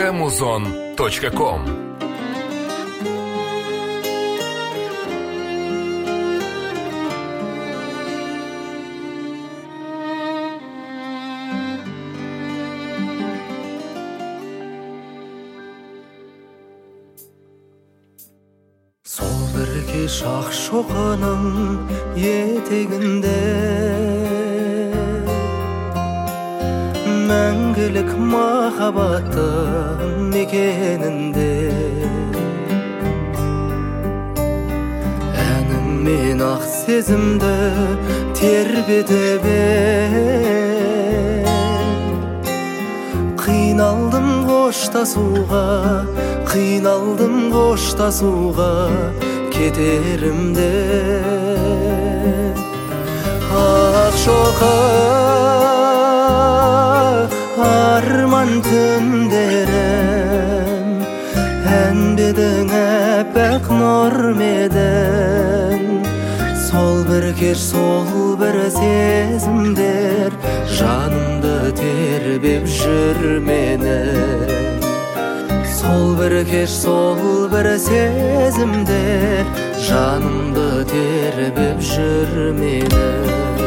www.muzon.com. Сол бір кеш Ақшоқының етегінде мәңгілік махаббаттың мекенінде әніммен ақ сезімді тербетіп қиналдым қоштасуға кетерімде Ақшоқы арман түндерім ән бедің әппақ нұр медің сол бір кеш сол бір сезімдер жанымды тербеп жүр менің сол бір кеш сол бір сезімдер жанымды тербеп жүр менің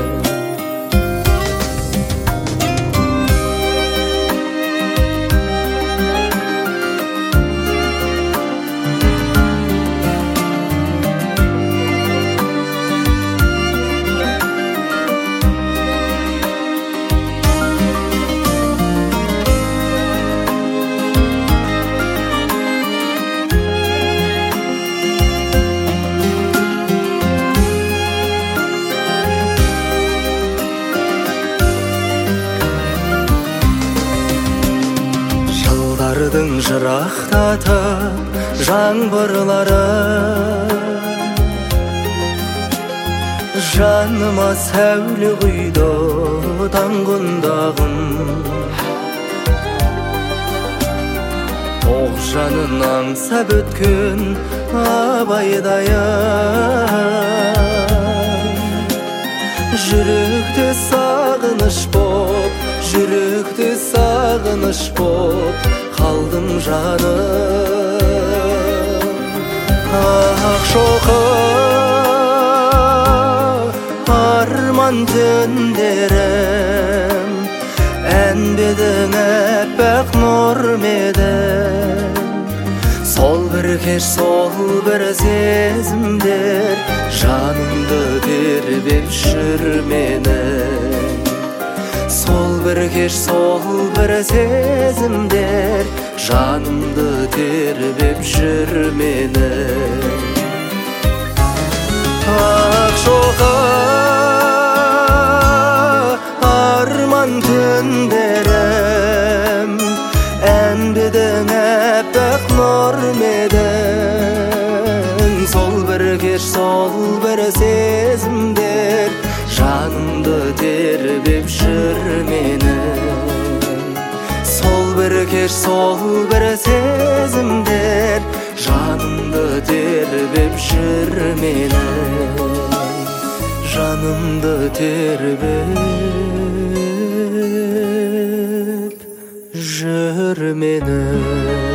жырақтатып жаңбырлары жаныма сәуле құйды таңғындағын оқ жанын аңсап өткен абайдайын жүректе сағыныш боп қалдым жаным Ақшоқы арман түндерім ән бедің әппақ нұр медің сол бір кеш сол бір сезімдер жанымды тербеп жүр менің сол бір кеш сол бір сезімдер жанымды тербеп жүр менің Ақшоқы арман түндерім ән бедің әппақ нұр медің сол бір кеш сол бір сезімдер жанымды тербеп жүр менің сол бір кеш сол бір сезімдер жанымды тербеп жүр менің жанымды тербеп жүр менің